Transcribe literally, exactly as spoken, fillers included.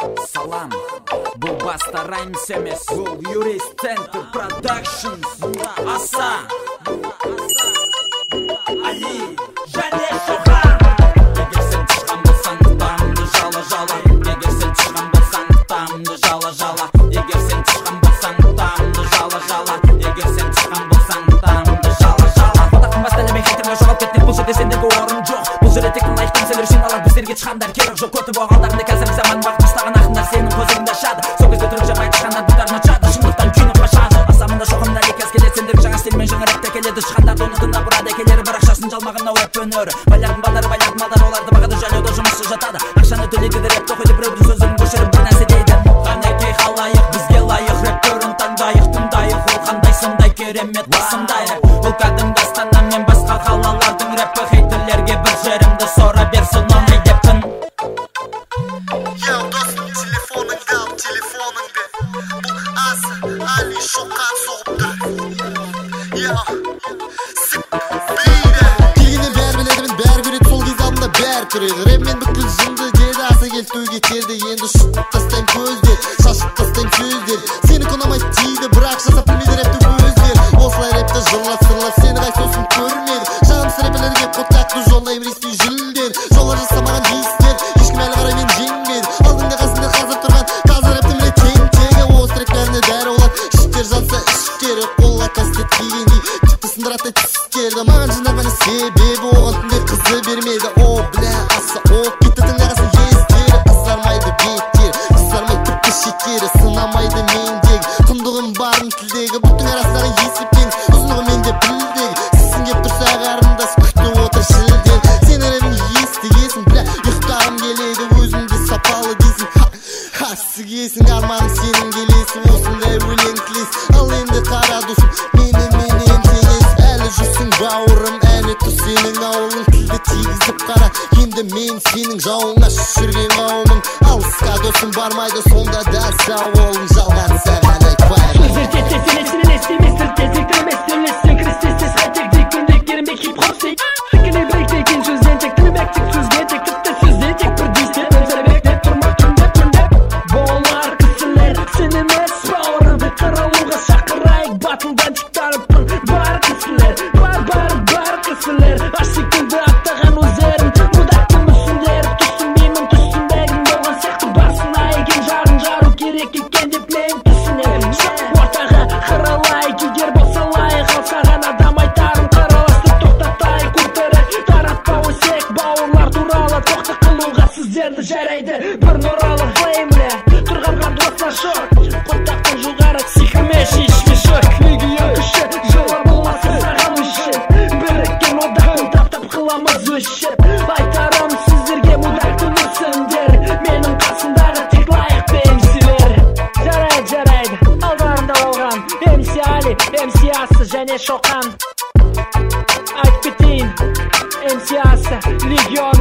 Салам, бұл бастараймыз емес, бұл Юрист Центр Productions. Аса Али және Шохан. Егер сен тышқан болсаң, тамды жала-жала. Егер сен тышқан болсаң, тамды жала-жала. Егер сен тышқан болсаң, тамды жала-жала. Егер сен тышқан болсаң, тамды жала-жала. Одақтың бас тәлемей хейтіңе жоғалып кеттік, бұл жерде сендерге орын жоқ. Бұл жерде тек лайықтың сендер үшін алар, біздерге тышқандар керек жоқ. Көтіп оғалдарында қазір заман уақыт ұстаған ақындар сенің көзіңді ашады. Сол кезде тұрып жамай тышқандар бұлтарына чады, шындықтан күйініп қашады. Асамында шоқымда лекес келеді, сендер жаңа стильмен жаңа рэпте келеді. Тышқандарды ұнытында бұрады әкелері, бір ақшасын жалмаған ау рэп өнері. Байлардың балдары, байлардың малдары, оларды бағады жайлауда жұмысы жатады. Ақшаны төлейді де рэп тоқиды, біреудің сөзін көшіріп бір нәрсе дейді. Қанекей халайық, бізге лайық рэп түрін таңдайық, тыңдайық. Ол қандай сондай керемет басымдай рэп. Бұл кәдімгі астанамен басқа қалалардың рэпі. Хейтерлерге бір жерімді сора берсін, оңай деппін. Йоу, достым, телефоныңды ал, телефоныңды. Бұл Аса, Али, Шоқан соғыпты. Йоу, сік, бейді. Келгенен бәрі біледі, мен бәрі көреді. Сол кез алдымда бәрі түреді. Рэпмен бүкіл жынды деді, Аса келді тойге келді. Енді шұттып тастайым көздер, шашып тастайым сөздер. Сені ұнамайды дейді, бірақ жасап білмейді рэпті өздер. Осылай рэпті жырлап сырлап, сені қайсосын көрмеді. Жағымсыз рэперлерге қоттақты жолдайым ресми жүлдер. Жолар жасамаған дейістер, ешкім әлі қарай мен жеңмеді. Алдыңда қасында қазір тұрған, қазір рэптім рет тең-тегі. Осы рэптеріне дәрі олады, іштер жатса іштері. Қолға кастет кигендей, тіпті сындыраты тістерді. Маған жинағаны себебі оған түнде қызы бермейді. О, бля, Аса, о, кетті тыңдағасын естері. Қызармайды беттер, қызармай тіпті шеттері. Сынамайды мендегі, құндығым барын тілдегі. Бұттың арасындағы есептен, ұзынығы менде білдегі. Сізін кеп тұрса қарындас, күтті отыр шілден. Сен әребін естігесің, бля, ұйықтағым келеді. Өзіңді сапалы дейсің, ха, сігесің. Арманың сенің келесің, осындай өлең тілес. Ал енді қара досым, мені менен теңес. Әлі жүрсің бауырым, әне тұр сенің ауылың. Тілді тигізіп қара, енді мен сенің жауыңа жүрген қауымың. Алысқа досым бармайды, сонда да сауалың. Жалған саған айтпаймын. Зерттетте сенесінен естеместір, тезектірмес сөйлессен. Кірістесіз қайтек дейк, күндек керімбек хип-хоп сей. Кіне брейк дейкен сөзден тек, тілмек тек сөзге тек, тіпті сөзде тек бір дейсте. Өнзірбек деп тұрмақ түндеп түндеп. Болар кісілер, сен емес бауырым. Қаралуға шақырайық, батылдан тіктарыппын. Бар кісілер, бар бар бар кісілер. Аш секілді аттаған өздерін, мұдақты мүсіндер. Түсінбеймін түсінбегім болған сияқты. Басына еген жарын жару керек екен деп мен түсінемін. Жоқ ортаға қаралайық, егер болса лайық. Ал саған адам айтарын қараластыр, тоқтатайық. Көтеріп таратпау өсек, бауырлар туралы тоқты қылуға сіздерді жарайды. Бір нұралы флеймле, тұрғанға достар шок. Қоттақтың жоғары секірме шешме шок. Легион күші, жылы болмасын саған үшін. Біріккен одағын таптап қыламыз өшіп. Айтарым сіздерге мұдақты мүсіндер. Менің қасымдағы тек лайық беймсілер. Жарайды, жарайды, алдарында болған эм си Али, эм си Аса және Шоқан. Айтып кетейін, эм си Аса, Легион